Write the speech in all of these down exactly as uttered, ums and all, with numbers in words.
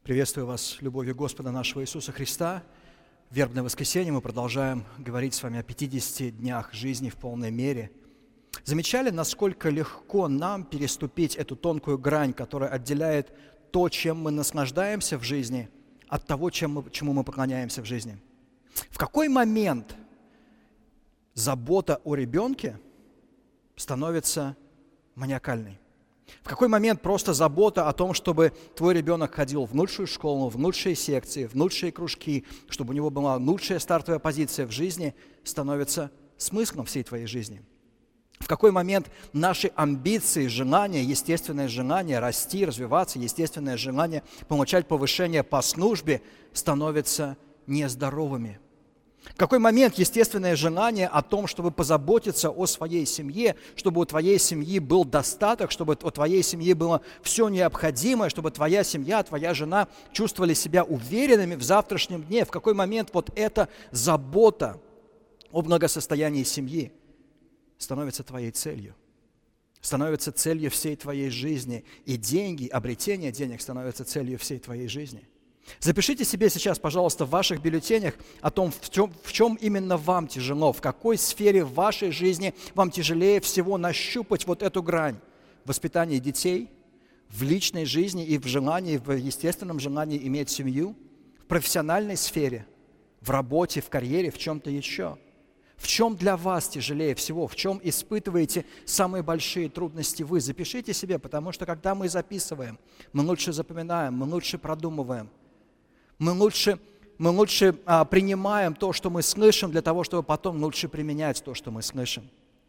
Приветствую вас любовью Господа нашего Иисуса Христа. В вербное воскресенье мы продолжаем говорить с вами о пятидесяти днях жизни в полной мере. Замечали, насколько легко нам переступить эту тонкую грань, которая отделяет то, чем мы наслаждаемся в жизни, от того, чем мы, чему мы поклоняемся в жизни? В какой момент забота о ребенке становится маниакальной? В какой момент просто забота о том, чтобы твой ребенок ходил в лучшую школу, в лучшие секции, в лучшие кружки, чтобы у него была лучшая стартовая позиция в жизни, становится смыслом всей твоей жизни? В какой момент наши амбиции, желания, естественное желание расти, развиваться, естественное желание получать повышение по службе становятся нездоровыми? В какой момент естественное желание о том, чтобы позаботиться о своей семье, чтобы у твоей семьи был достаток, чтобы у твоей семьи было все необходимое, чтобы твоя семья, твоя жена чувствовали себя уверенными в завтрашнем дне? В какой момент вот эта забота о благосостоянии семьи становится твоей целью, становится целью всей твоей жизни, и деньги, обретение денег становится целью всей твоей жизни? Запишите себе сейчас, пожалуйста, в ваших бюллетенях о том, в чем, в чем именно вам тяжело, в какой сфере в вашей жизни вам тяжелее всего нащупать вот эту грань. В воспитании детей, в личной жизни и в желании, в естественном желании иметь семью, в профессиональной сфере, в работе, в карьере, в чем-то еще. В чем для вас тяжелее всего, в чем испытываете самые большие трудности вы? Запишите себе, потому что когда мы записываем, мы лучше запоминаем, мы лучше продумываем. Мы лучше, мы лучше а, принимаем то, что мы слышим, для того, чтобы потом лучше применять то, что мы слышим.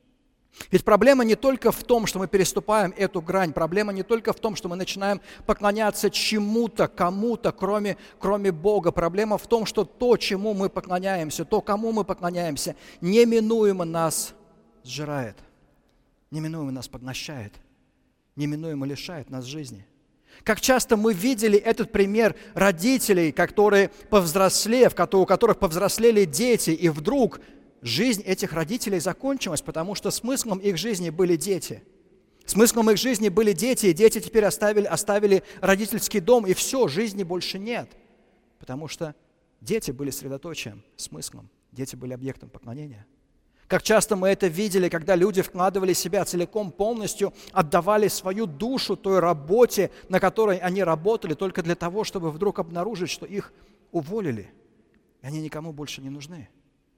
Ведь проблема не только в том, что мы переступаем эту грань, проблема не только в том, что мы начинаем поклоняться чему-то, кому-то, кроме, кроме Бога. Проблема в том, что то, чему мы поклоняемся, то, кому мы поклоняемся, неминуемо нас сжирает, неминуемо нас поглощает, неминуемо лишает нас жизни. Как часто мы видели этот пример родителей, которые повзрослев, у которых повзрослели дети, и вдруг жизнь этих родителей закончилась, потому что смыслом их жизни были дети. Смыслом их жизни были дети, и дети теперь оставили, оставили родительский дом, и все, жизни больше нет. Потому что дети были средоточием, смыслом, дети были объектом поклонения. Как часто мы это видели, когда люди вкладывали себя целиком, полностью, отдавали свою душу той работе, на которой они работали, только для того, чтобы вдруг обнаружить, что их уволили, и они никому больше не нужны.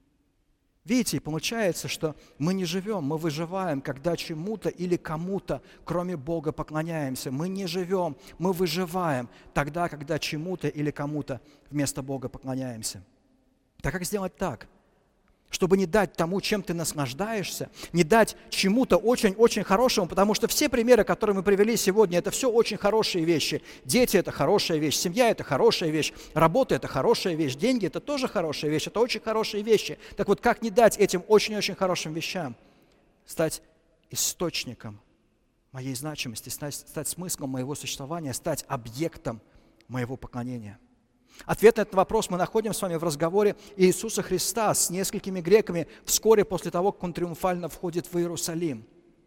Видите, и получается, что мы не живем, мы выживаем, когда чему-то или кому-то, кроме Бога, поклоняемся. Мы не живем, мы выживаем тогда, когда чему-то или кому-то вместо Бога поклоняемся. Так как сделать так? Чтобы не дать тому, чем ты наслаждаешься, не дать чему-то очень-очень хорошему, потому что все примеры, которые мы привели сегодня, это все очень хорошие вещи. Дети – это хорошая вещь, семья – это хорошая вещь, работа – это хорошая вещь, деньги – это тоже хорошая вещь, это очень хорошие вещи. Так вот, как не дать этим очень-очень хорошим вещам стать источником моей значимости, стать, стать смыслом моего существования, стать объектом моего поклонения? Ответ на этот вопрос мы находим с вами в разговоре Иисуса Христа с несколькими греками вскоре после того, как Он триумфально входит в Иерусалим.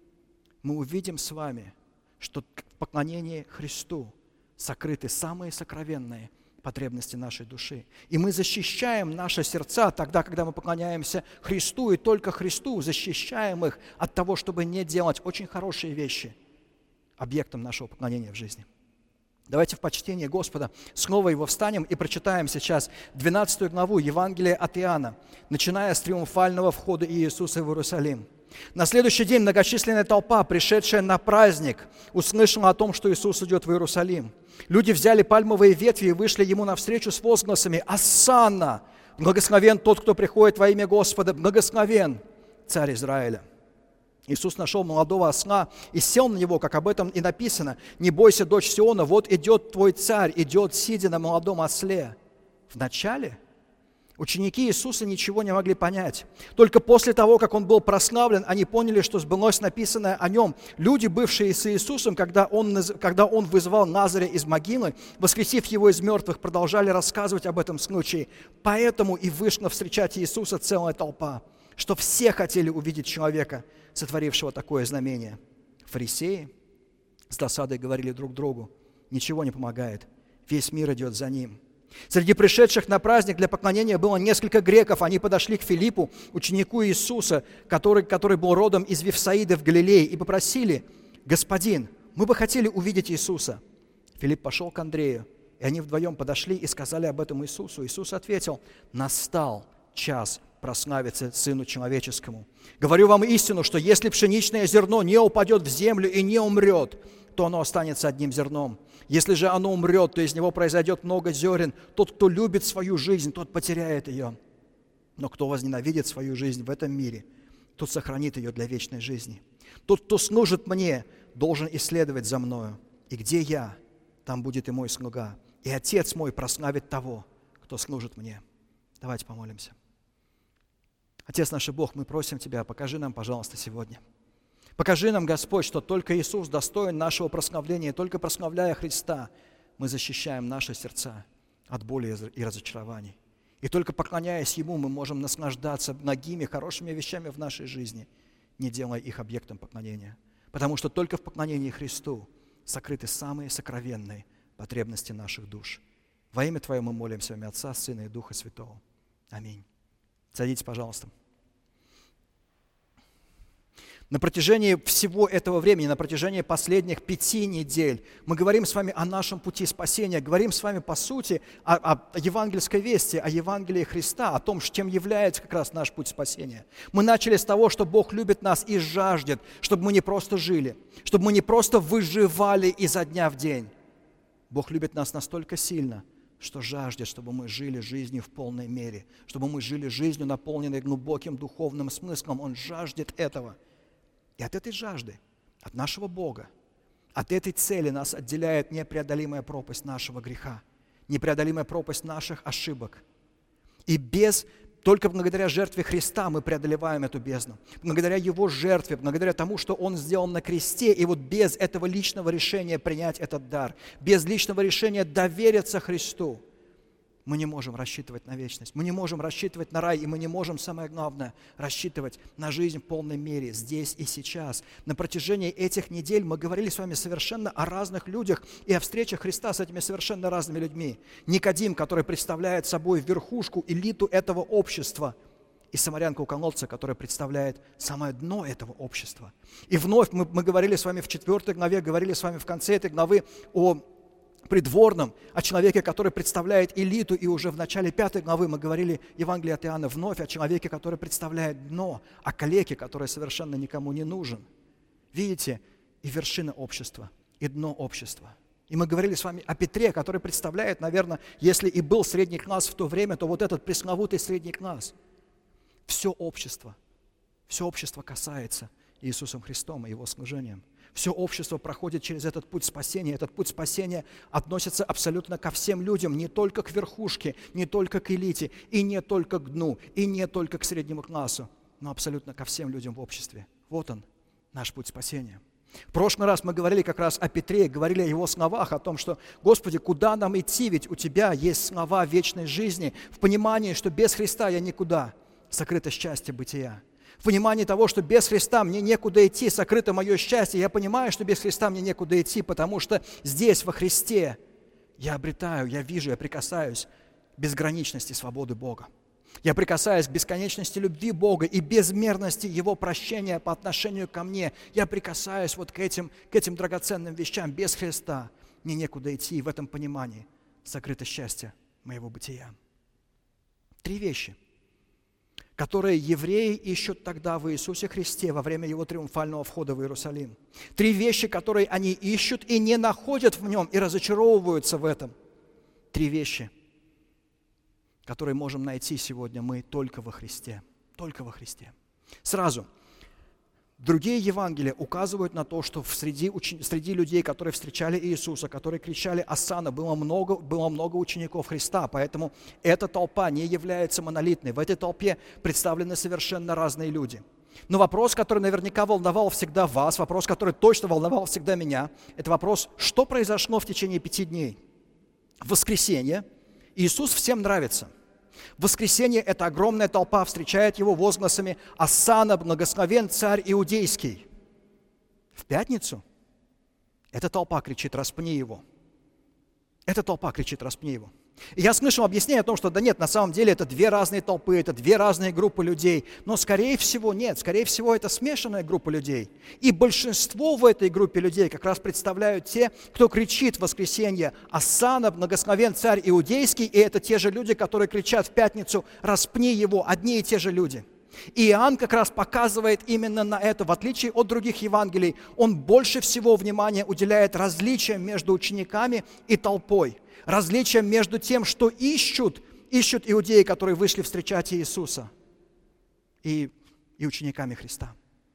Мы увидим с вами, что в поклонении Христу сокрыты самые сокровенные потребности нашей души. И мы защищаем наши сердца тогда, когда мы поклоняемся Христу, и только Христу защищаем их от того, чтобы не делать очень хорошие вещи объектом нашего поклонения в жизни. Давайте в почтении Господа снова Его встанем и прочитаем сейчас двенадцатую главу Евангелия от Иоанна, начиная с триумфального входа Иисуса в Иерусалим. На следующий день многочисленная толпа, пришедшая на праздник, услышала о том, что Иисус идет в Иерусалим. Люди взяли пальмовые ветви и вышли Ему навстречу с возгласами: «Осанна! Благословен тот, кто приходит во имя Господа! Благословен Царь Израиля!» Иисус нашел молодого осла и сел на него, как об этом и написано: «Не бойся, дочь Сиона, вот идет твой царь, идет, сидя на молодом осле». Вначале ученики Иисуса ничего не могли понять. Только после того, как Он был прославлен, они поняли, что сбылось написанное о Нем. Люди, бывшие с Иисусом, когда Он, когда он вызывал Лазаря из могилы, воскресив его из мертвых, продолжали рассказывать об этом случае. Поэтому и вышла встречать Иисуса целая толпа, что все хотели увидеть человека, сотворившего такое знамение. Фарисеи с досадой говорили друг другу: «Ничего не помогает, Весь мир идет за Ним. Среди пришедших на праздник для поклонения было несколько греков. Они подошли к Филиппу, ученику Иисуса, который, который был родом из Вифсаиды в Галилее, и попросили: «Господин, мы бы хотели увидеть Иисуса». Филипп пошел к Андрею, и они вдвоем подошли и сказали об этом Иисусу. Иисус ответил: «Настал час прославиться Сыну Человеческому. Говорю вам истину, что если пшеничное зерно не упадет в землю и не умрет, то оно останется одним зерном. Если же оно умрет, то из него произойдет много зерен. Тот, кто любит свою жизнь, тот потеряет ее. Но кто возненавидит свою жизнь в этом мире, тот сохранит ее для вечной жизни. Тот, кто служит мне, должен исследовать за мною. И где я, там будет и мой слуга. И Отец мой прославит того, кто служит мне». Давайте помолимся. Отец наш и Бог, мы просим Тебя, покажи нам, пожалуйста, сегодня. Покажи нам, Господь, что только Иисус достоин нашего прославления, и только прославляя Христа, мы защищаем наши сердца от боли и разочарований. И только поклоняясь Ему, мы можем наслаждаться многими хорошими вещами в нашей жизни, не делая их объектом поклонения. Потому что только в поклонении Христу сокрыты самые сокровенные потребности наших душ. Во имя Твое мы молимся, во имя Отца, Сына и Духа Святого. Аминь. Садитесь, пожалуйста. На протяжении всего этого времени, на протяжении последних пяти недель мы говорим с вами о нашем пути спасения, говорим с вами, по сути, о, о евангельской вести, о Евангелии Христа, о том, чем является как раз наш путь спасения. Мы начали с того, что Бог любит нас и жаждет, чтобы мы не просто жили, чтобы мы не просто выживали изо дня в день. Бог любит нас настолько сильно, что жаждет, чтобы мы жили жизнью в полной мере, чтобы мы жили жизнью, наполненной глубоким духовным смыслом. Он жаждет этого. И от этой жажды, от нашего Бога, от этой цели нас отделяет непреодолимая пропасть нашего греха, непреодолимая пропасть наших ошибок. И без, только благодаря жертве Христа мы преодолеваем эту бездну. Благодаря Его жертве, благодаря тому, что Он сделал на кресте, и вот без этого личного решения принять этот дар, без личного решения довериться Христу, мы не можем рассчитывать на вечность, мы не можем рассчитывать на рай, и мы не можем, самое главное, рассчитывать на жизнь в полной мере здесь и сейчас. На протяжении этих недель мы говорили с вами совершенно о разных людях и о встречах Христа с этими совершенно разными людьми. Никодим, который представляет собой верхушку, элиту этого общества, и самарянка у колодца, которая представляет самое дно этого общества. И вновь мы, мы говорили с вами в четвертой главе, говорили с вами в конце этой главы о придворном, о человеке, который представляет элиту, и уже в начале пятой главы мы говорили Евангелие от Иоанна вновь о человеке, который представляет дно, о калеке, который совершенно никому не нужен. Видите, и вершина общества, и дно общества. И мы говорили с вами о Петре, который представляет, наверное, если и был средний класс в то время, то вот этот пресловутый средний класс. Все общество, все общество касается Иисусом Христом и Его служением. Все общество проходит через этот путь спасения. Этот путь спасения относится абсолютно ко всем людям, не только к верхушке, не только к элите, и не только к дну, и не только к среднему классу, но абсолютно ко всем людям в обществе. Вот он, наш путь спасения. В прошлый раз мы говорили как раз о Петре, говорили о его словах, о том, что, Господи, куда нам идти, ведь у Тебя есть слова вечной жизни, в понимании, что без Христа я никуда, сокрыто счастье бытия. В понимании того, что без Христа мне некуда идти, сокрыто мое счастье. Я понимаю, что без Христа мне некуда идти, потому что здесь, во Христе, я обретаю, я вижу, я прикасаюсь к безграничности свободы Бога. Я прикасаюсь к бесконечности любви Бога и безмерности Его прощения по отношению ко мне. Я прикасаюсь вот к этим, к этим драгоценным вещам. Без Христа мне некуда идти, и в этом понимании сокрыто счастье моего бытия. Три вещи, которые евреи ищут тогда в Иисусе Христе во время Его триумфального входа в Иерусалим. Три вещи, которые они ищут и не находят в Нем, и разочаровываются в этом. Три вещи, которые можем найти сегодня мы только во Христе. Только во Христе. Сразу. Другие Евангелия указывают на то, что среди, уч... среди людей, которые встречали Иисуса, которые кричали «Осанна», было много, было много учеников Христа, поэтому эта толпа не является монолитной. В этой толпе представлены совершенно разные люди. Но вопрос, который наверняка волновал всегда вас, вопрос, который точно волновал всегда меня, это вопрос, что произошло в течение пяти дней. В воскресенье Иисус всем нравится. В воскресенье эта огромная толпа встречает Его возгласами «Осанна, благословен царь иудейский». В пятницу эта толпа кричит «Распни Его». Эта толпа кричит: распни его. И я слышал объяснение о том, что да нет, на самом деле это две разные толпы, это две разные группы людей. Но скорее всего нет, скорее всего это смешанная группа людей. И большинство в этой группе людей как раз представляют те, кто кричит в воскресенье: «Осанна, благословен царь иудейский», и это те же люди, которые кричат в пятницу: «Распни его», одни и те же люди. И Иоанн как раз показывает именно на это. В отличие от других Евангелий, он больше всего внимания уделяет различиям между учениками и толпой. Различием между тем, что ищут, ищут иудеи, которые вышли встречать Иисуса, и, и учениками Христа.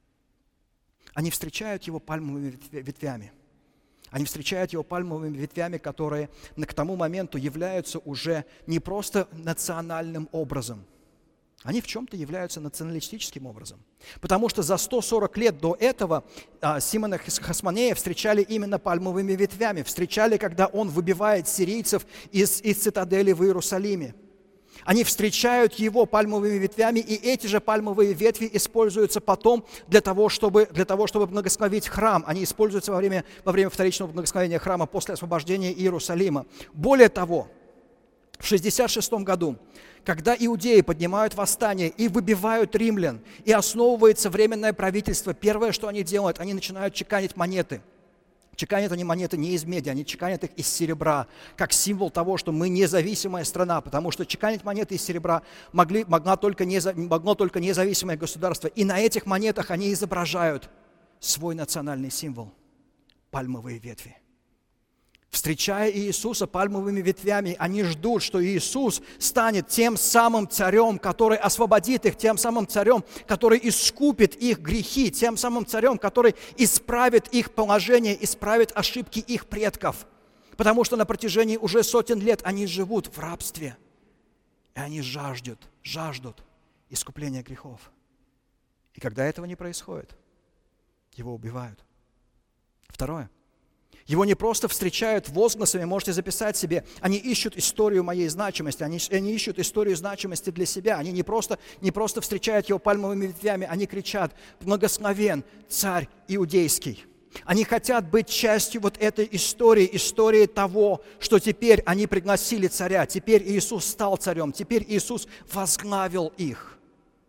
Они встречают Его пальмовыми ветвями. Они встречают Его пальмовыми ветвями, которые к тому моменту являются уже не просто национальным образом. Они в чем-то являются националистическим образом. Потому что за сто сорок лет до этого а, Симона Хасмонея встречали именно пальмовыми ветвями. Встречали, когда он выбивает сирийцев из, из цитадели в Иерусалиме. Они встречают его пальмовыми ветвями, и эти же пальмовые ветви используются потом для того, чтобы, для того, чтобы благословить храм. Они используются во время, во время вторичного благословения храма после освобождения Иерусалима. Более того, в шестьдесят шестом году, когда иудеи поднимают восстание и выбивают римлян, и основывается временное правительство, первое, что они делают, они начинают чеканить монеты. Чеканят они монеты не из меди, они чеканят их из серебра, как символ того, что мы независимая страна, потому что чеканить монеты из серебра могли, могла только неза, могло только независимое государство. И на этих монетах они изображают свой национальный символ – пальмовые ветви. Встречая Иисуса пальмовыми ветвями, они ждут, что Иисус станет тем самым царем, который освободит их, тем самым царем, который искупит их грехи, тем самым царем, который исправит их положение, исправит ошибки их предков. Потому что на протяжении уже сотен лет они живут в рабстве, и они жаждут, жаждут искупления грехов. И когда этого не происходит, его убивают. Второе. Его не просто встречают возгласами, можете записать себе, они ищут историю моей значимости, они, они ищут историю значимости для себя, они не просто, не просто встречают его пальмовыми ветвями, они кричат: «Благословен царь иудейский». Они хотят быть частью вот этой истории, истории того, что теперь они пригласили царя, теперь Иисус стал царем, теперь Иисус возглавил их.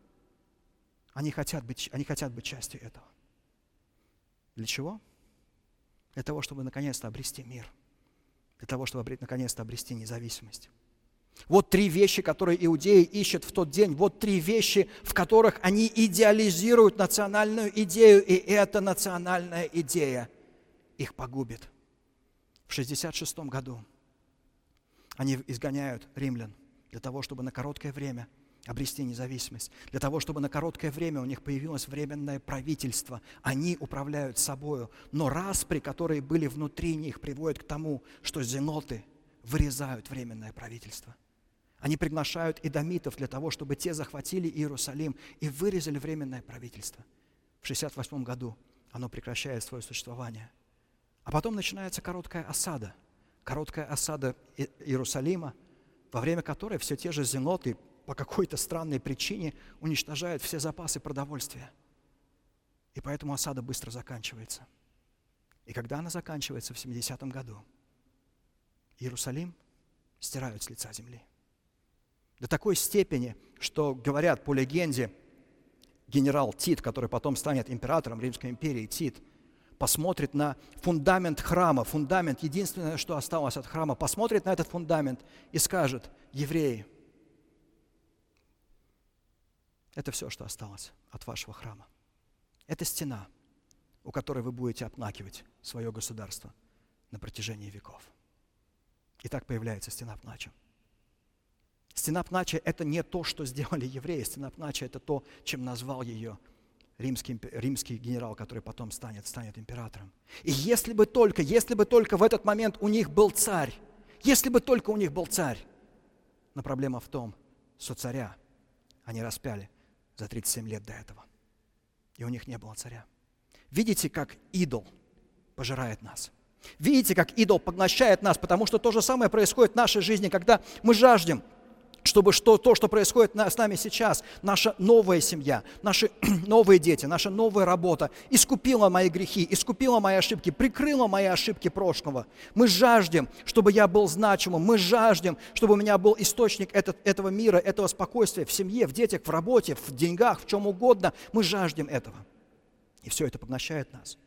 Они хотят быть, они хотят быть частью этого. Для чего? Для того, чтобы наконец-то обрести мир. Для того, чтобы наконец-то обрести независимость. Вот три вещи, которые иудеи ищут в тот день. Вот три вещи, в которых они идеализируют национальную идею, и эта национальная идея их погубит. В шестьдесят шестом году они изгоняют римлян для того, чтобы на короткое время обрести независимость, для того, чтобы на короткое время у них появилось временное правительство. Они управляют собою, но распри, которые были внутри них, приводят к тому, что зеноты вырезают временное правительство. Они приглашают идомитов для того, чтобы те захватили Иерусалим и вырезали временное правительство. В шестьдесят восьмом году оно прекращает свое существование. А потом начинается короткая осада. Короткая осада Иерусалима, во время которой все те же зеноты по какой-то странной причине уничтожают все запасы продовольствия. И поэтому осада быстро заканчивается. И когда она заканчивается в семидесятом году, Иерусалим стирают с лица земли. До такой степени, что, говорят по легенде, генерал Тит, который потом станет императором Римской империи, Тит, посмотрит на фундамент храма, фундамент, единственное, что осталось от храма, посмотрит на этот фундамент и скажет: евреи, это все, что осталось от вашего храма. Это стена, у которой вы будете оплакивать свое государство на протяжении веков. И так появляется стена плача. Стена плача – это не то, что сделали евреи. Стена плача – это то, чем назвал ее римский, римский генерал, который потом станет, станет императором. И если бы только, если бы только в этот момент у них был царь, если бы только у них был царь, но проблема в том, что царя они распяли за тридцать семь лет до этого. И у них не было царя. Видите, как идол пожирает нас? Видите, как идол поглощает нас? Потому что то же самое происходит в нашей жизни, когда мы жаждем чтобы что, то, что происходит на, с нами сейчас, наша новая семья, наши новые дети, наша новая работа, искупила мои грехи, искупила мои ошибки, прикрыла мои ошибки прошлого. Мы жаждем, чтобы я был значимым, мы жаждем, чтобы у меня был источник этот, этого мира, этого спокойствия в семье, в детях, в работе, в деньгах, в чем угодно. Мы жаждем этого. И все это поглощает нас.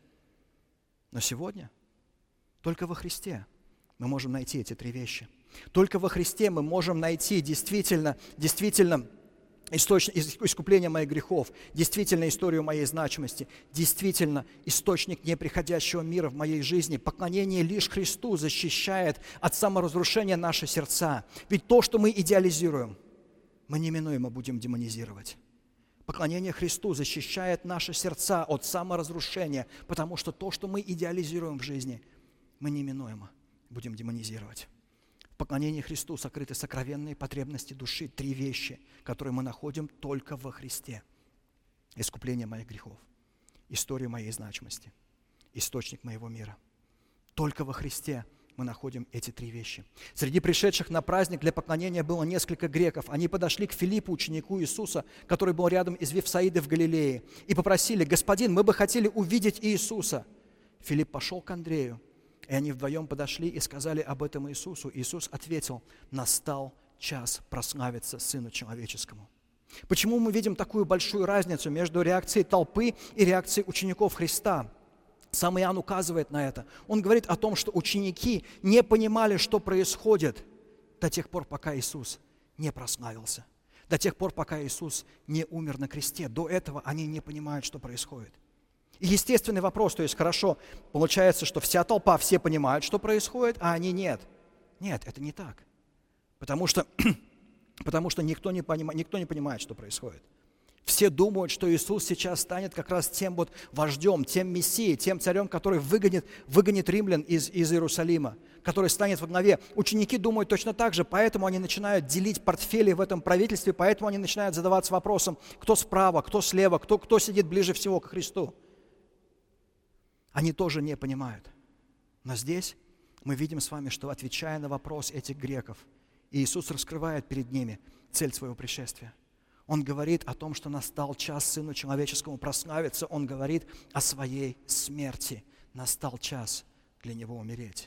Но сегодня только во Христе мы можем найти эти три вещи. Только во Христе мы можем найти действительно, действительно источник искупления моих грехов, действительно историю моей значимости, действительно источник неприходящего мира в моей жизни. Поклонение лишь Христу защищает от саморазрушения наши сердца. Ведь то, что мы идеализируем, мы неминуемо будем демонизировать. Поклонение Христу защищает наши сердца от саморазрушения, потому что то, что мы идеализируем в жизни, мы неминуемо будем демонизировать. В поклонении Христу сокрыты сокровенные потребности души. Три вещи, которые мы находим только во Христе. Искупление моих грехов, история моей значимости, источник моего мира. Только во Христе мы находим эти три вещи. Среди пришедших на праздник для поклонения было несколько греков. Они подошли к Филиппу, ученику Иисуса, который был рядом из Вифсаиды в Галилее, и попросили: «Господин, мы бы хотели увидеть Иисуса». Филипп пошел к Андрею, и они вдвоем подошли и сказали об этом Иисусу. Иисус ответил: «Настал час прославиться Сыну Человеческому». Почему мы видим такую большую разницу между реакцией толпы и реакцией учеников Христа? Сам Иоанн указывает на это. Он говорит о том, что ученики не понимали, что происходит до тех пор, пока Иисус не прославился, до тех пор, пока Иисус не умер на кресте. До этого они не понимают, что происходит. И естественный вопрос, то есть хорошо, получается, что вся толпа, все понимают, что происходит, а они нет. Нет, это не так. Потому что, потому что никто, не понима, никто не понимает, что происходит. Все думают, что Иисус сейчас станет как раз тем вот вождем, тем мессией, тем царем, который выгонит, выгонит римлян из, из Иерусалима, который станет во главе. Ученики думают точно так же, поэтому они начинают делить портфели в этом правительстве, поэтому они начинают задаваться вопросом, кто справа, кто слева, кто, кто сидит ближе всего к Христу. Они тоже не понимают. Но здесь мы видим с вами, что, отвечая на вопрос этих греков, Иисус раскрывает перед ними цель своего пришествия. Он говорит о том, что настал час Сыну Человеческому прославиться. Он говорит о своей смерти. Настал час для Него умереть.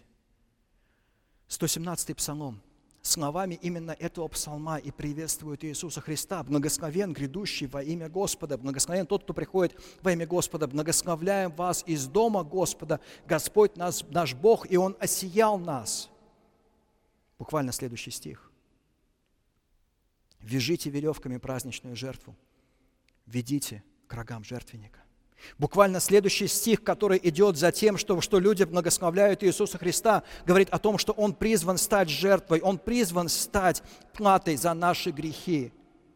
сто семнадцатый Псалом. Словами именно этого псалма и приветствует Иисуса Христа. «Благословен грядущий во имя Господа, благословен тот, кто приходит во имя Господа. Благословляем вас из дома Господа. Господь наш, наш Бог, и Он осиял нас». Буквально следующий стих. «Вяжите веревками праздничную жертву, ведите к рогам жертвенника». Буквально следующий стих, который идет за тем, что, что люди благословляют Иисуса Христа, говорит о том, что Он призван стать жертвой, Он призван стать платой за наши грехи.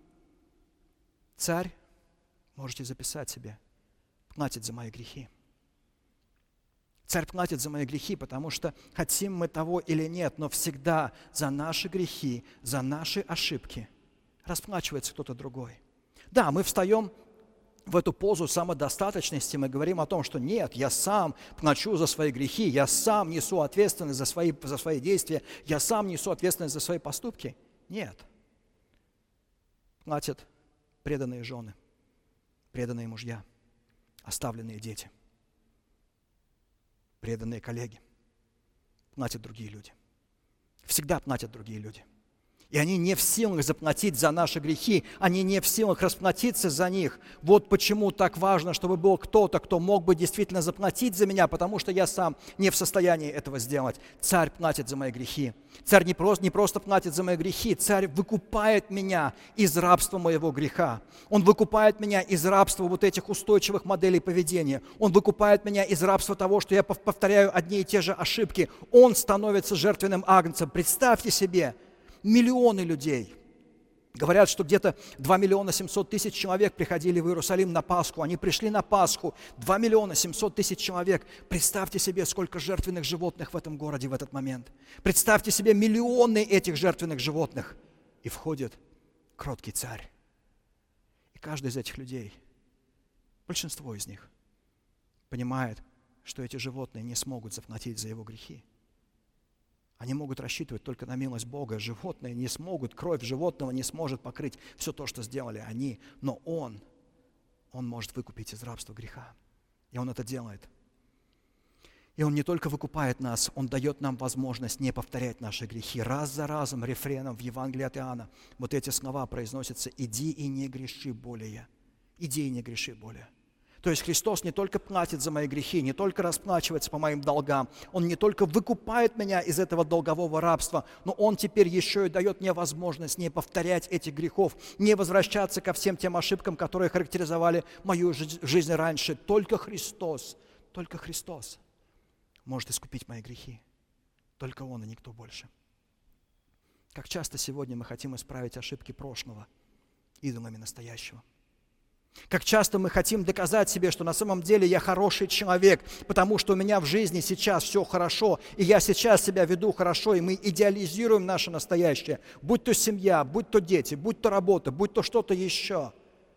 Царь, можете записать себе, платит за мои грехи. Царь платит за мои грехи, потому что хотим мы того или нет, но всегда за наши грехи, за наши ошибки расплачивается кто-то другой. Да, мы встаем в эту позу самодостаточности, мы говорим о том, что нет, я сам плачу за свои грехи, я сам несу ответственность за свои, за свои действия, я сам несу ответственность за свои поступки. Нет. Платят преданные жены, преданные мужья, оставленные дети, преданные коллеги. Платят другие люди. Всегда платят другие люди. И они не в силах заплатить за наши грехи, они не в силах расплатиться за них. Вот почему так важно, чтобы был кто-то, кто мог бы действительно заплатить за меня, потому что я сам не в состоянии этого сделать. Царь платит за мои грехи. Царь не просто, не просто платит за мои грехи, царь выкупает меня из рабства моего греха. Он выкупает меня из рабства вот этих устойчивых моделей поведения. Он выкупает меня из рабства того, что я повторяю одни и те же ошибки. Он становится жертвенным агнцем. Представьте себе, миллионы людей. Говорят, что где-то два миллиона семьсот тысяч человек приходили в Иерусалим на Пасху. Они пришли на Пасху. два миллиона семьсот тысяч человек. Представьте себе, сколько жертвенных животных в этом городе в этот момент. Представьте себе миллионы этих жертвенных животных. И входит кроткий царь. И каждый из этих людей, большинство из них, понимает, что эти животные не смогут заплатить за его грехи. Они могут рассчитывать только на милость Бога. Животные не смогут, кровь животного не сможет покрыть все то, что сделали они. Но Он, Он может выкупить из рабства греха. И Он это делает. И Он не только выкупает нас, Он дает нам возможность не повторять наши грехи. Раз за разом рефреном в Евангелии от Иоанна вот эти слова произносятся: «Иди и не греши более». Иди и не греши более. То есть Христос не только платит за мои грехи, не только расплачивается по моим долгам, Он не только выкупает меня из этого долгового рабства, но Он теперь еще и дает мне возможность не повторять этих грехов, не возвращаться ко всем тем ошибкам, которые характеризовали мою жизнь раньше. Только Христос, только Христос может искупить мои грехи. Только Он и никто больше. Как часто сегодня мы хотим исправить ошибки прошлого идолами настоящего. Как часто мы хотим доказать себе, что на самом деле я хороший человек, потому что у меня в жизни сейчас все хорошо, и я сейчас себя веду хорошо, и мы идеализируем наше настоящее, будь то семья, будь то дети, будь то работа, будь то что-то еще.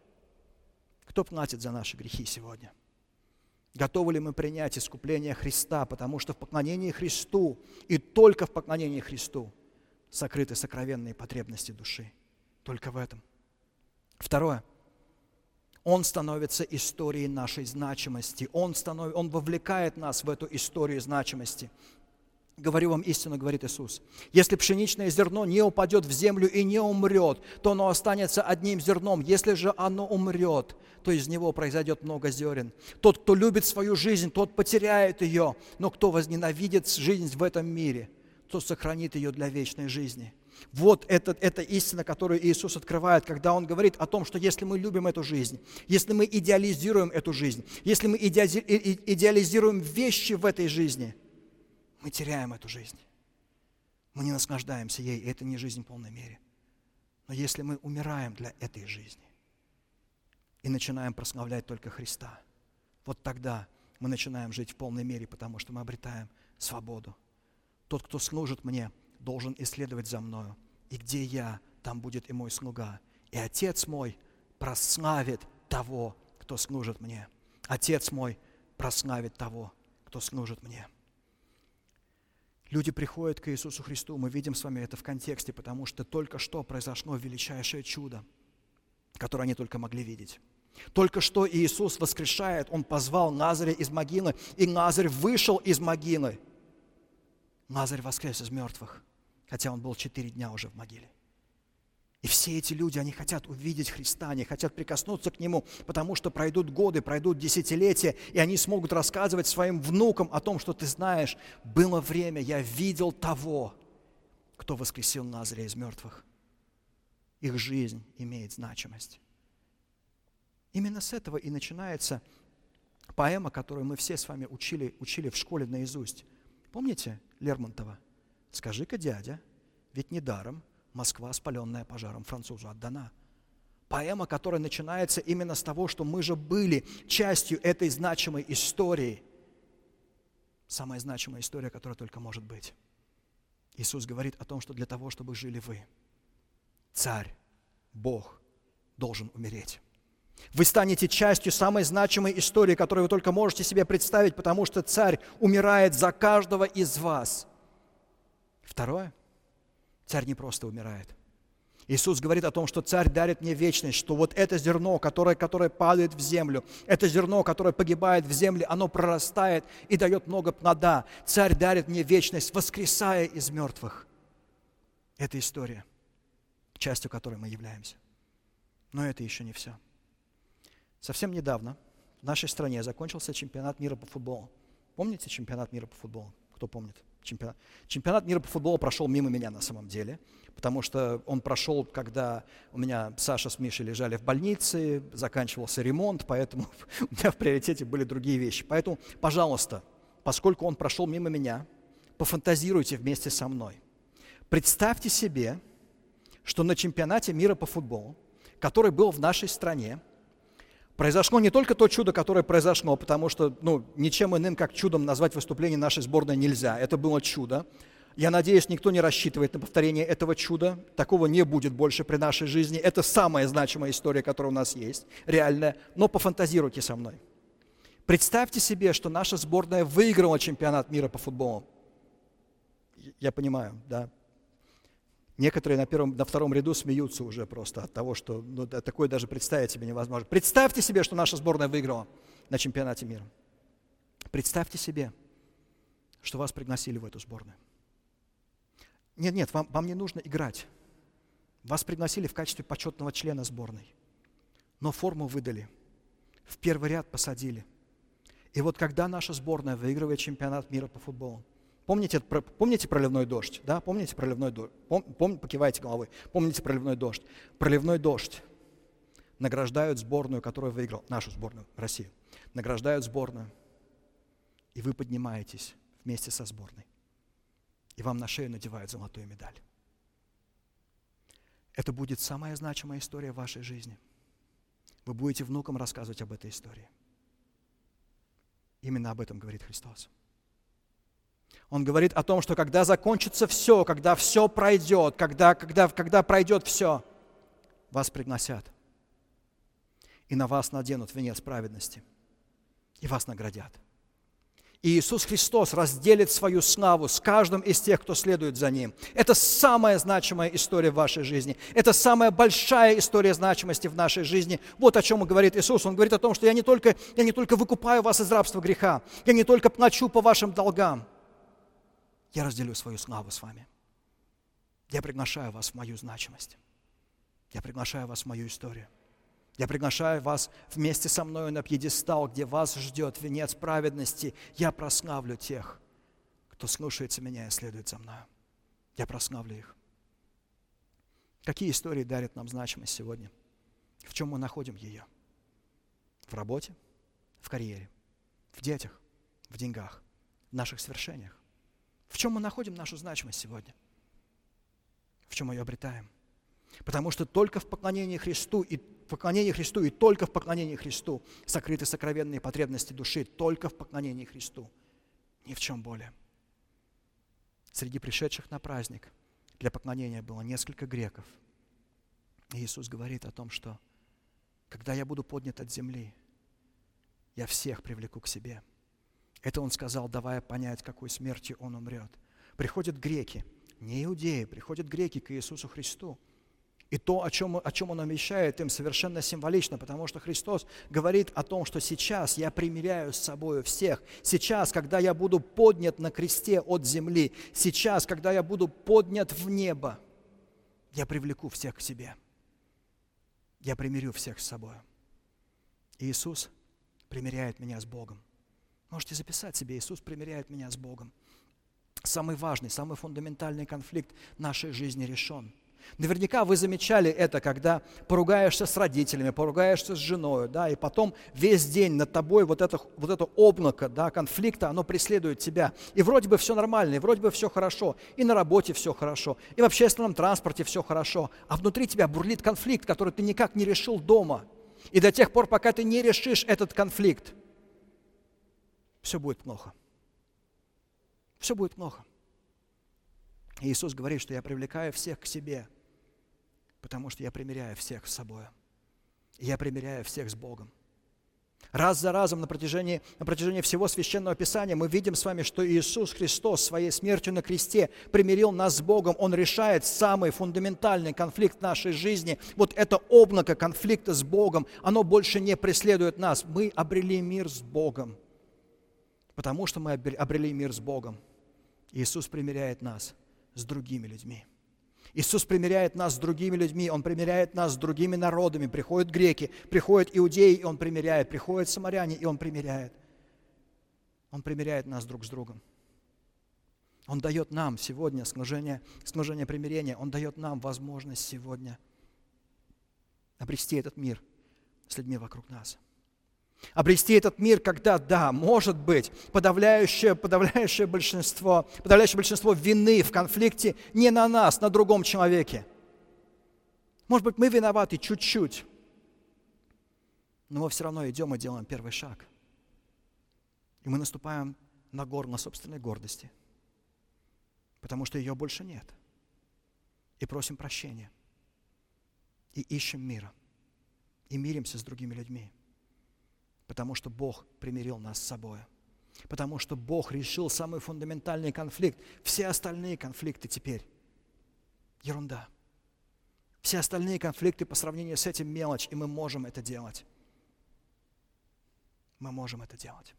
Кто платит за наши грехи сегодня? Готовы ли мы принять искупление Христа, потому что в поклонении Христу и только в поклонении Христу сокрыты сокровенные потребности души. Только в этом. Второе. Он становится историей нашей значимости. Он, станов... Он вовлекает нас в эту историю значимости. Говорю вам истину, говорит Иисус. Если пшеничное зерно не упадет в землю и не умрет, то оно останется одним зерном. Если же оно умрет, то из него произойдет много зерен. Тот, кто любит свою жизнь, тот потеряет ее. Но кто возненавидит жизнь в этом мире, тот сохранит ее для вечной жизни. Вот это, это истина, которую Иисус открывает, когда Он говорит о том, что если мы любим эту жизнь, если мы идеализируем эту жизнь, если мы идеализируем вещи в этой жизни, мы теряем эту жизнь. Мы не наслаждаемся ей, и это не жизнь в полной мере. Но если мы умираем для этой жизни и начинаем прославлять только Христа, вот тогда мы начинаем жить в полной мере, потому что мы обретаем свободу. Тот, кто служит мне, должен исследовать за мною. И где я, там будет и мой слуга. И Отец мой прославит того, кто служит мне. Отец мой прославит того, кто служит мне. Люди приходят к Иисусу Христу, мы видим с вами это в контексте, потому что только что произошло величайшее чудо, которое они только могли видеть. Только что Иисус воскрешает, Он позвал Лазаря из могилы, и Лазарь вышел из могилы. Лазарь воскрес из мертвых, хотя он был четыре дня уже в могиле. И все эти люди, они хотят увидеть Христа, они хотят прикоснуться к Нему, потому что пройдут годы, пройдут десятилетия, и они смогут рассказывать своим внукам о том, что ты знаешь, было время, я видел того, кто воскресил Лазаря из мертвых. Их жизнь имеет значимость. Именно с этого и начинается поэма, которую мы все с вами учили, учили в школе наизусть. Помните Лермонтова? «Скажи-ка, дядя, ведь недаром Москва, спаленная пожаром, французу отдана». Поэма, которая начинается именно с того, что мы же были частью этой значимой истории. Самая значимая история, которая только может быть. Иисус говорит о том, что для того, чтобы жили вы, Царь, Бог, должен умереть. Вы станете частью самой значимой истории, которую вы только можете себе представить, потому что Царь умирает за каждого из вас. Второе. Царь не просто умирает. Иисус говорит о том, что Царь дарит мне вечность, что вот это зерно, которое, которое падает в землю, это зерно, которое погибает в земле, оно прорастает и дает много плода. Царь дарит мне вечность, воскресая из мертвых. Это история, частью которой мы являемся. Но это еще не все. Совсем недавно в нашей стране закончился чемпионат мира по футболу. Помните чемпионат мира по футболу? Кто помнит? Чемпионат. Чемпионат мира по футболу прошел мимо меня на самом деле, потому что он прошел, когда у меня Саша с Мишей лежали в больнице, заканчивался ремонт, поэтому у меня в приоритете были другие вещи. Поэтому, пожалуйста, поскольку он прошел мимо меня, пофантазируйте вместе со мной. Представьте себе, что на чемпионате мира по футболу, который был в нашей стране, произошло не только то чудо, которое произошло, потому что ну, ничем иным, как чудом назвать выступление нашей сборной нельзя. Это было чудо. Я надеюсь, никто не рассчитывает на повторение этого чуда. Такого не будет больше при нашей жизни. Это самая значимая история, которая у нас есть, реальная. Но пофантазируйте со мной. Представьте себе, что наша сборная выиграла чемпионат мира по футболу. я понимаю, да. Некоторые на, первом, на втором ряду смеются уже просто от того, что ну, такое даже представить себе невозможно. Представьте себе, что наша сборная выиграла на чемпионате мира. Представьте себе, что вас пригласили в эту сборную. Нет, нет, вам, вам не нужно играть. Вас пригласили в качестве почетного члена сборной. Но форму выдали, в первый ряд посадили. И вот когда наша сборная выигрывает чемпионат мира по футболу, помните, помните проливной дождь? Да? Помните проливной дождь? Пом, пом, покивайте головой. Помните проливной дождь? Проливной дождь. Награждают сборную, которая выиграла, нашу сборную, Россию. Награждают сборную. И вы поднимаетесь вместе со сборной. И вам на шею надевают золотую медаль. Это будет самая значимая история в вашей жизни. Вы будете внукам рассказывать об этой истории. Именно об этом говорит Христос. Он говорит о том, что когда закончится все, когда все пройдет, когда, когда, когда пройдет все, вас пригласят. И на вас наденут венец праведности. И вас наградят. И Иисус Христос разделит свою славу с каждым из тех, кто следует за Ним. Это самая значимая история в вашей жизни. Это самая большая история значимости в нашей жизни. Вот о чем говорит Иисус. Он говорит о том, что я не только, я не только выкупаю вас из рабства греха, я не только плачу по вашим долгам, я разделю свою славу с вами. Я приглашаю вас в мою значимость. Я приглашаю вас в мою историю. Я приглашаю вас вместе со мной на пьедестал, где вас ждет венец праведности. Я прославлю тех, кто слушается меня и следует за мной. Я прославлю их. Какие истории дарят нам значимость сегодня? В чем мы находим ее? В работе, в карьере, в детях, в деньгах, в наших свершениях. В чем мы находим нашу значимость сегодня? В чем мы ее обретаем? Потому что только в поклонении Христу и в поклонении Христу и только в поклонении Христу сокрыты сокровенные потребности души, только в поклонении Христу, ни в чем более. Среди пришедших на праздник для поклонения было несколько греков. И Иисус говорит о том, что когда я буду поднят от земли, я всех привлеку к себе. Это Он сказал, давая понять, какой смертью Он умрет. Приходят греки, не иудеи, приходят греки к Иисусу Христу. И то, о чем, о чем Он обещает им, совершенно символично, потому что Христос говорит о том, что сейчас я примиряю с собой всех. Сейчас, когда я буду поднят на кресте от земли, сейчас, когда я буду поднят в небо, я привлеку всех к себе. Я примирю всех с собой. И Иисус примиряет меня с Богом. Можете записать себе, Иисус примиряет меня с Богом. Самый важный, самый фундаментальный конфликт нашей жизни решен. Наверняка вы замечали это, когда поругаешься с родителями, поругаешься с женой, да, и потом весь день над тобой вот это, вот это облако, да, конфликта, оно преследует тебя. И вроде бы все нормально, и вроде бы все хорошо, и на работе все хорошо, и в общественном транспорте все хорошо, а внутри тебя бурлит конфликт, который ты никак не решил дома. И до тех пор, пока ты не решишь этот конфликт, все будет плохо. Все будет плохо. И Иисус говорит, что я привлекаю всех к себе, потому что я примиряю всех с собой. И я примиряю всех с Богом. Раз за разом на протяжении, на протяжении всего Священного Писания мы видим с вами, что Иисус Христос своей смертью на кресте примирил нас с Богом. Он решает самый фундаментальный конфликт нашей жизни. Вот это облако конфликта с Богом, оно больше не преследует нас. Мы обрели мир с Богом. Потому что мы обрели мир с Богом. Иисус примиряет нас с другими людьми. Иисус примиряет нас с другими людьми, Он примиряет нас с другими народами. Приходят греки, приходят иудеи, и Он примиряет. Приходят самаряне, и Он примиряет. Он примиряет нас друг с другом. Он дает нам сегодня служение, служение примирения. Он дает нам возможность сегодня обрести этот мир с людьми вокруг нас. Обрести этот мир, когда, да, может быть, подавляющее, подавляющее большинство, подавляющее большинство вины в конфликте не на нас, на другом человеке. Может быть, мы виноваты чуть-чуть, но мы все равно идем и делаем первый шаг. И мы наступаем на горло собственной гордости, потому что ее больше нет. И просим прощения, и ищем мира, и миримся с другими людьми. Потому что Бог примирил нас с собой. Потому что Бог решил самый фундаментальный конфликт. Все остальные конфликты теперь ерунда. Все остальные конфликты по сравнению с этим мелочь, и мы можем это делать. Мы можем это делать.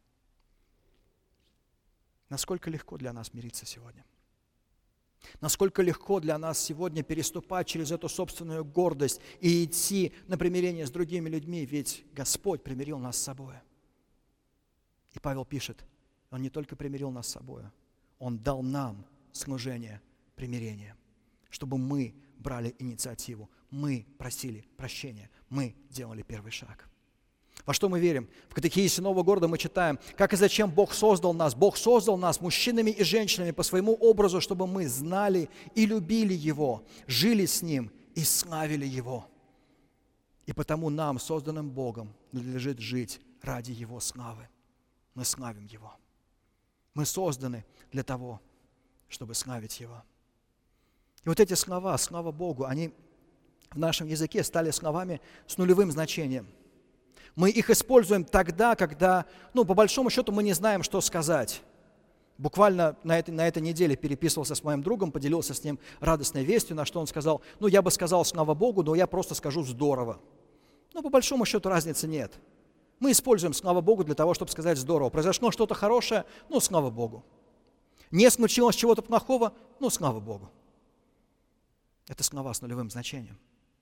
Насколько легко для нас мириться сегодня? Насколько легко для нас сегодня переступать через эту собственную гордость и идти на примирение с другими людьми, ведь Господь примирил нас с собой. И Павел пишет, Он не только примирил нас с собой, Он дал нам служение примирения, чтобы мы брали инициативу, мы просили прощения, мы делали первый шаг. Во что мы верим? В катехизисе Нового города мы читаем, как и зачем Бог создал нас. Бог создал нас мужчинами и женщинами по своему образу, чтобы мы знали и любили Его, жили с Ним и славили Его. И потому нам, созданным Богом, надлежит жить ради Его славы. Мы славим Его. Мы созданы для того, чтобы славить Его. И вот эти слова, слава Богу, они в нашем языке стали словами с нулевым значением. Мы их используем тогда, когда, ну, по большому счету, мы не знаем, что сказать. Буквально на этой, на этой неделе переписывался с моим другом, поделился с ним радостной вестью, на что он сказал, ну, я бы сказал, слава Богу, но я просто скажу здорово. Ну, по большому счету, разницы нет. Мы используем слава Богу для того, чтобы сказать здорово. Произошло что-то хорошее, ну, слава Богу. Не случилось чего-то плохого, ну, слава Богу. Это слова с нулевым значением.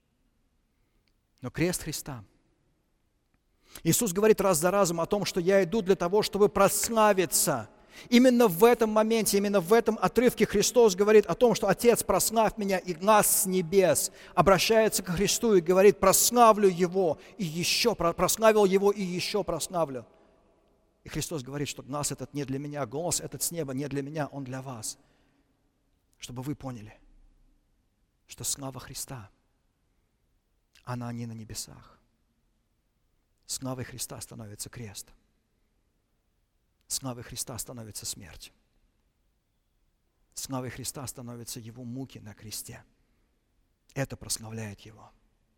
Но крест Христа. Иисус говорит раз за разом о том, что я иду для того, чтобы прославиться. Именно в этом моменте, именно в этом отрывке Христос говорит о том, что Отец, прославь меня и глаз с небес, обращается к Христу и говорит, прославлю Его и еще, прославил Его и еще прославлю. И Христос говорит, что глаз этот не для меня, голос этот с неба не для меня, он для вас. Чтобы вы поняли, что слава Христа, она не на небесах. Славой Христа становится крест. Славой Христа становится смерть. Славой Христа становятся Его муки на кресте. Это прославляет Его.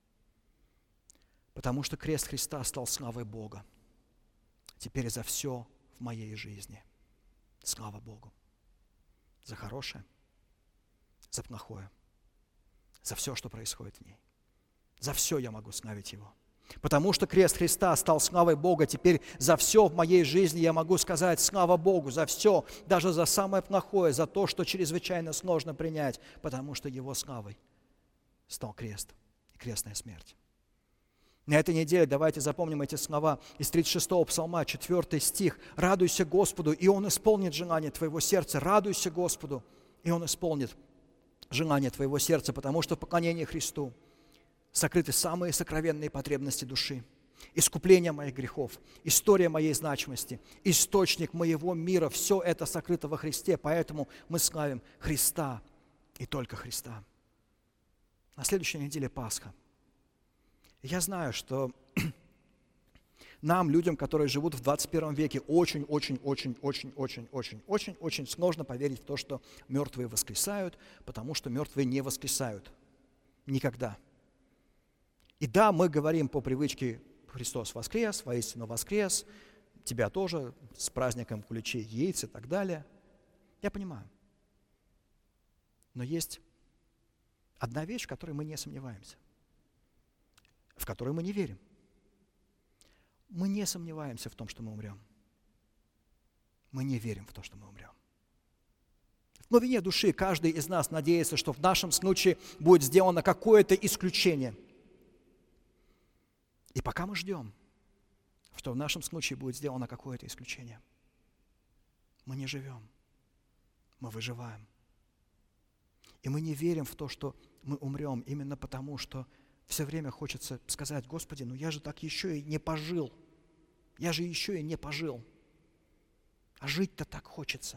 Потому что крест Христа стал славой Бога. Теперь за все в моей жизни. Слава Богу. За хорошее, за плохое, за все, что происходит в ней. За все я могу славить Его. Потому что крест Христа стал славой Бога, теперь за все в моей жизни я могу сказать слава Богу, за все, даже за самое плохое, за то, что чрезвычайно сложно принять, потому что Его славой стал крест и крестная смерть. На этой неделе давайте запомним эти слова из тридцать шестого псалма, четвёртый стих. «Радуйся Господу, и Он исполнит желание твоего сердца». Радуйся Господу, и Он исполнит желание твоего сердца, потому что в поклонении Христу сокрыты самые сокровенные потребности души. Искупление моих грехов, история моей значимости, источник моего мира, все это сокрыто во Христе, поэтому мы славим Христа и только Христа. На следующей неделе Пасха. Я знаю, что нам, людям, которые живут в двадцать первом веке, очень-очень-очень-очень-очень-очень-очень сложно поверить в то, что мертвые воскресают, потому что мертвые не воскресают. Никогда. И да, мы говорим по привычке «Христос воскрес», «Воистину воскрес», тебя тоже с праздником куличей, яиц и так далее. Я понимаю. Но есть одна вещь, в которой мы не сомневаемся, в которой мы не верим. Мы не сомневаемся в том, что мы умрем. Мы не верим в то, что мы умрем. В глубине души каждый из нас надеется, что в нашем случае будет сделано какое-то исключение. И пока мы ждем, что в нашем случае будет сделано какое-то исключение, мы не живем, мы выживаем. И мы не верим в то, что мы умрем, именно потому, что все время хочется сказать: Господи, ну я же так еще и не пожил, я же еще и не пожил, а жить-то так хочется.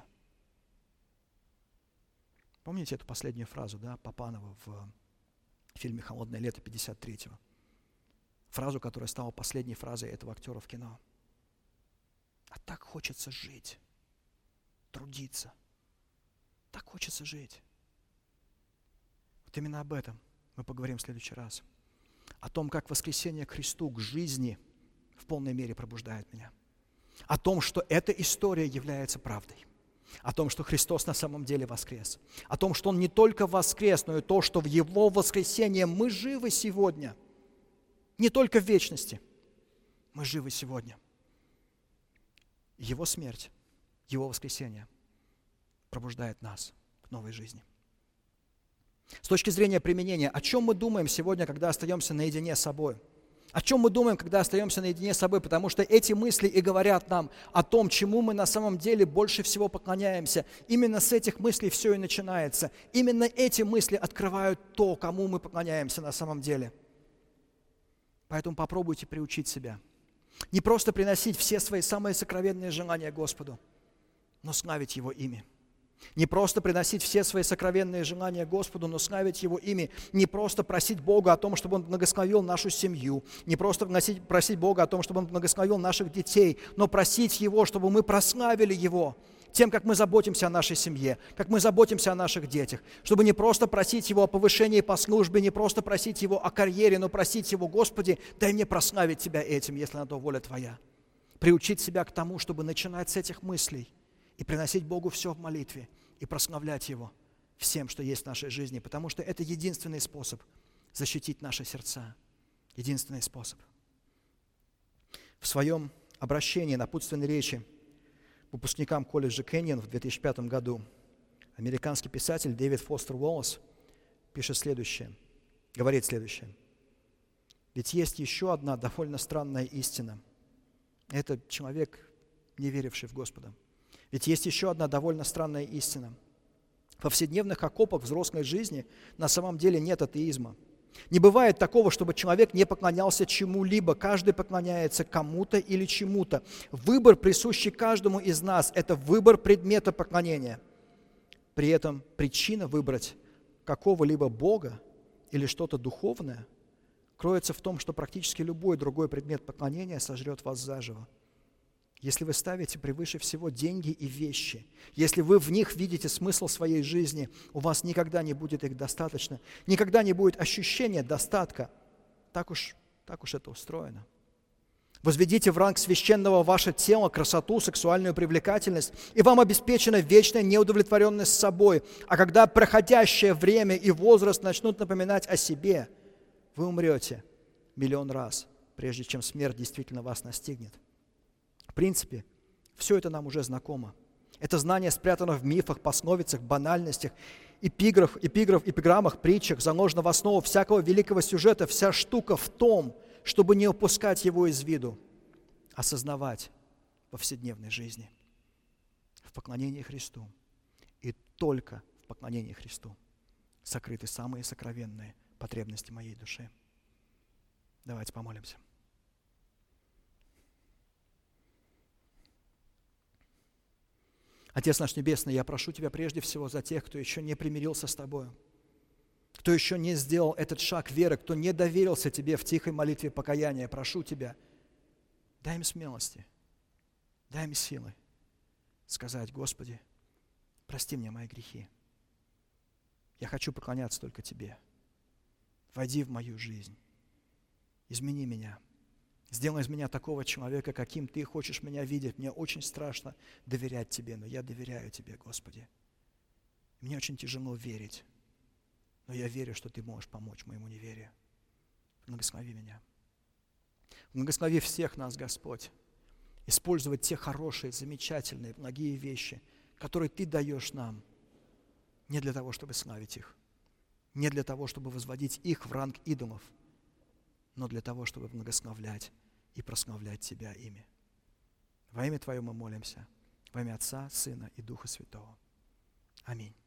Помните эту последнюю фразу, да, Папанова в фильме «Холодное лето» пятьдесят третьего? Фразу, которая стала последней фразой этого актера в кино. А так хочется жить, трудиться. Так хочется жить. Вот именно об этом мы поговорим в следующий раз. О том, как воскресение к Христу, к жизни в полной мере пробуждает меня. о том, что эта история является правдой, о том, что Христос на самом деле воскрес, о том, что Он не только воскрес, но и то, что в Его воскресенье мы живы сегодня, не только в вечности, мы живы сегодня. Его смерть, Его воскресение пробуждает нас к новой жизни. С точки зрения применения, о чем мы думаем сегодня, когда остаемся наедине с собой? О чем мы думаем, когда остаемся наедине с собой? Потому что эти мысли и говорят нам о том, чему мы на самом деле больше всего поклоняемся. Именно с этих мыслей все и начинается. Именно эти мысли открывают то, кому мы поклоняемся на самом деле. Поэтому попробуйте приучить себя. Не просто приносить все свои самые сокровенные желания Господу, но славить Его имя. Не просто приносить все свои сокровенные желания Господу, но славить Его имя. Не просто просить Бога о том, чтобы Он благословил нашу семью. Не просто просить, просить Бога о том, чтобы Он благословил наших детей, но просить Его, чтобы мы прославили Его тем, как мы заботимся о нашей семье, как мы заботимся о наших детях. Чтобы не просто просить Его о повышении по службе, не просто просить Его о карьере, но просить Его: Господи, дай мне прославить Тебя этим, если на то воля Твоя. Приучить себя к тому, чтобы начинать с этих мыслей и приносить Богу все в молитве, и прославлять Его всем, что есть в нашей жизни, потому что это единственный способ защитить наши сердца. Единственный способ. В своем обращении, напутственной речи выпускникам колледжа Кэньон в две тысячи пятом году американский писатель Дэвид Фостер Уоллес пишет следующее, говорит следующее. Ведь есть еще одна довольно странная истина. Это человек, не веривший в Господа. Ведь есть еще одна довольно странная истина. В повседневных окопах взрослой жизни на самом деле нет атеизма. Не бывает такого, чтобы человек не поклонялся чему-либо. Каждый поклоняется кому-то или чему-то. Выбор, присущий каждому из нас, это выбор предмета поклонения. При этом причина выбрать какого-либо Бога или что-то духовное кроется в том, что практически любой другой предмет поклонения сожрет вас заживо. Если вы ставите превыше всего деньги и вещи, если вы в них видите смысл своей жизни, у вас никогда не будет их достаточно, никогда не будет ощущения достатка. Так уж, так уж это устроено. Возведите в ранг священного ваше тело, красоту, сексуальную привлекательность, и вам обеспечена вечная неудовлетворенность собой. А когда проходящее время и возраст начнут напоминать о себе, вы умрете миллион раз, прежде чем смерть действительно вас настигнет. В принципе, все это нам уже знакомо. Это знание спрятано в мифах, пословицах, банальностях, эпиграф, эпиграф, эпиграммах, притчах, заложено в основу всякого великого сюжета. Вся штука в том, чтобы не упускать его из виду, осознавать в повседневной жизни, в поклонении Христу. И только в поклонении Христу сокрыты самые сокровенные потребности моей души. Давайте помолимся. Отец наш Небесный, я прошу Тебя прежде всего за тех, кто еще не примирился с Тобою, кто еще не сделал этот шаг веры, кто не доверился Тебе в тихой молитве покаяния. Прошу Тебя, дай им смелости, дай им силы сказать: Господи, прости мне мои грехи. Я хочу поклоняться только Тебе. Войди в мою жизнь, измени меня. Сделай из меня такого человека, каким Ты хочешь меня видеть. Мне очень страшно доверять Тебе, но я доверяю Тебе, Господи. Мне очень тяжело верить, но я верю, что Ты можешь помочь моему неверию. Благослови меня. Благослови всех нас, Господь, использовать те хорошие, замечательные, благие вещи, которые Ты даешь нам, не для того, чтобы славить их, не для того, чтобы возводить их в ранг идолов, но для того, чтобы благословлять и прославлять Тебя ими. Во имя Твое мы молимся, во имя Отца, Сына и Духа Святого. Аминь.